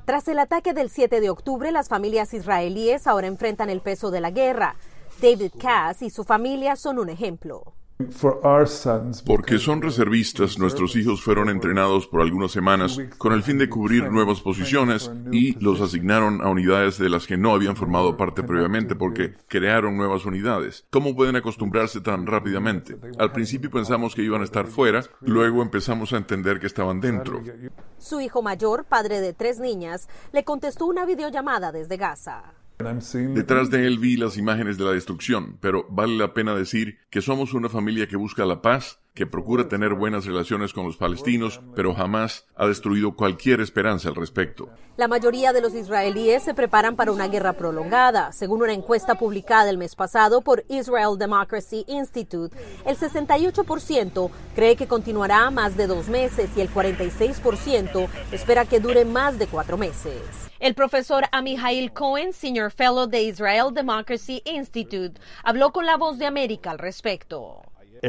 Tras el ataque del 7 de octubre, las familias israelíes ahora enfrentan el peso de la guerra. David Cass y su familia son un ejemplo. Porque son reservistas, nuestros hijos fueron entrenados por algunas semanas con el fin de cubrir nuevas posiciones y los asignaron a unidades de las que no habían formado parte previamente porque crearon nuevas unidades. ¿Cómo pueden acostumbrarse tan rápidamente? Al principio pensamos que iban a estar fuera, luego empezamos a entender que estaban dentro. Su hijo mayor, padre de 3 niñas, le contestó una videollamada desde Gaza. Detrás de él vi las imágenes de la destrucción, pero vale la pena decir que somos una familia que busca la paz, que procura tener buenas relaciones con los palestinos, pero jamás ha destruido cualquier esperanza al respecto. La mayoría de los israelíes se preparan para una guerra prolongada. Según una encuesta publicada el mes pasado por Israel Democracy Institute, el 68% cree que continuará más de 2 meses y el 46% espera que dure más de 4 meses. El profesor Amihail Cohen, Senior Fellow de Israel Democracy Institute, habló con La Voz de América al respecto.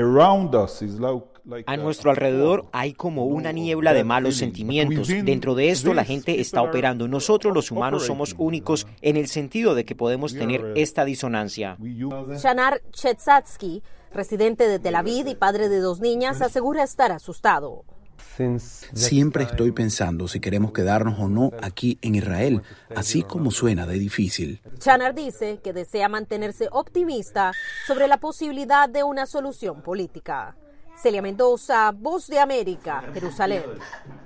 A nuestro alrededor hay como una niebla de malos sentimientos. Dentro de esto la gente está operando. Nosotros los humanos somos únicos en el sentido de que podemos tener esta disonancia. Shanar Chetzatsky, residente de Tel Aviv y padre de 2 niñas, asegura estar asustado. Siempre estoy pensando si queremos quedarnos o no aquí en Israel, así como suena de difícil. Shanar dice que desea mantenerse optimista sobre la posibilidad de una solución política. Celia Mendoza, Voz de América, Jerusalén.